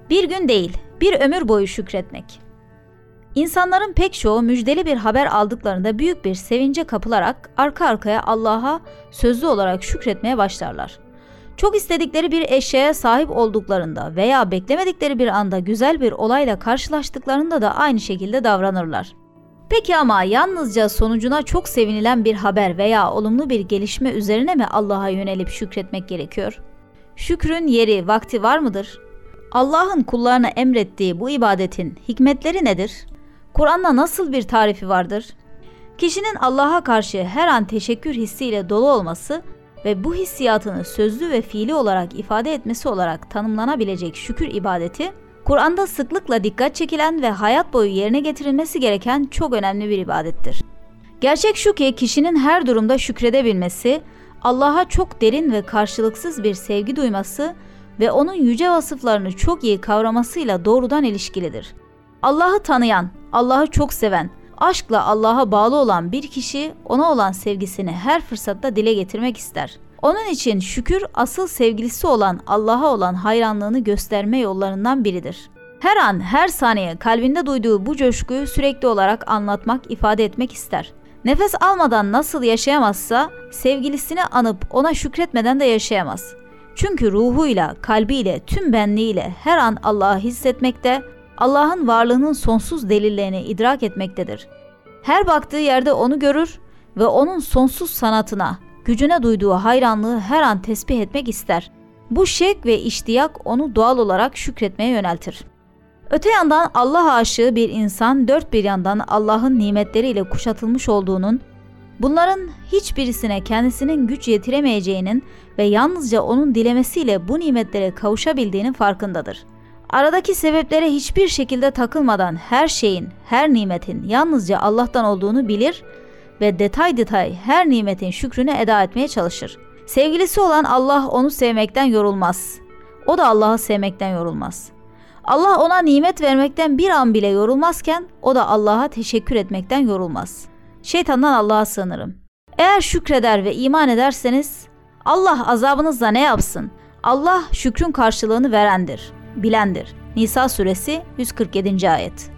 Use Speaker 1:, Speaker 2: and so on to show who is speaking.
Speaker 1: Bir gün değil, bir ömür boyu şükretmek. İnsanların pek çoğu müjdeli bir haber aldıklarında büyük bir sevince kapılarak arka arkaya Allah'a sözlü olarak şükretmeye başlarlar. Çok istedikleri bir eşyaya sahip olduklarında veya beklemedikleri bir anda güzel bir olayla karşılaştıklarında da aynı şekilde davranırlar. Peki ama yalnızca sonucuna çok sevinilen bir haber veya olumlu bir gelişme üzerine mi Allah'a yönelip şükretmek gerekiyor? Şükrün yeri, vakti var mıdır? Allah'ın kullarına emrettiği bu ibadetin hikmetleri nedir? Kur'an'da nasıl bir tarifi vardır? Kişinin Allah'a karşı her an teşekkür hissiyle dolu olması ve bu hissiyatını sözlü ve fiili olarak ifade etmesi olarak tanımlanabilecek şükür ibadeti, Kur'an'da sıklıkla dikkat çekilen ve hayat boyu yerine getirilmesi gereken çok önemli bir ibadettir. Gerçek şu ki kişinin her durumda şükredebilmesi, Allah'a çok derin ve karşılıksız bir sevgi duyması ve onun yüce vasıflarını çok iyi kavramasıyla doğrudan ilişkilidir. Allah'ı tanıyan, Allah'ı çok seven, aşkla Allah'a bağlı olan bir kişi ona olan sevgisini her fırsatta dile getirmek ister. Onun için şükür asıl sevgilisi olan Allah'a olan hayranlığını gösterme yollarından biridir. Her an, her saniye kalbinde duyduğu bu coşkuyu sürekli olarak anlatmak, ifade etmek ister. Nefes almadan nasıl yaşayamazsa sevgilisini anıp ona şükretmeden de yaşayamaz. Çünkü ruhuyla, kalbiyle, tüm benliğiyle her an Allah'ı hissetmekte, Allah'ın varlığının sonsuz delillerini idrak etmektedir. Her baktığı yerde onu görür ve onun sonsuz sanatına, gücüne duyduğu hayranlığı her an tesbih etmek ister. Bu şevk ve iştiyak onu doğal olarak şükretmeye yöneltir. Öte yandan Allah aşığı bir insan dört bir yandan Allah'ın nimetleriyle kuşatılmış olduğunun, bunların hiçbirisine kendisinin güç yetiremeyeceğinin ve yalnızca onun dilemesiyle bu nimetlere kavuşabildiğinin farkındadır. Aradaki sebeplere hiçbir şekilde takılmadan her şeyin, her nimetin yalnızca Allah'tan olduğunu bilir ve detay detay her nimetin şükrünü eda etmeye çalışır. Sevgilisi olan Allah onu sevmekten yorulmaz. O da Allah'ı sevmekten yorulmaz. Allah ona nimet vermekten bir an bile yorulmazken o da Allah'a teşekkür etmekten yorulmaz. Şeytandan Allah'a sığınırım. Eğer şükreder ve iman ederseniz Allah azabınızla ne yapsın? Allah şükrün karşılığını verendir, bilendir. Nisa suresi 147. ayet.